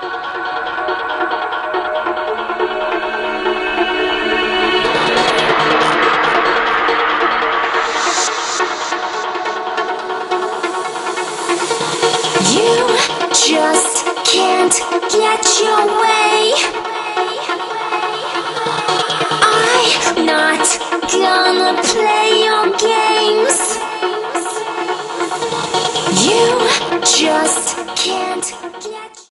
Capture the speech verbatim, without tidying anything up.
Just can't get your way. I'm not gonna play your games. You just can't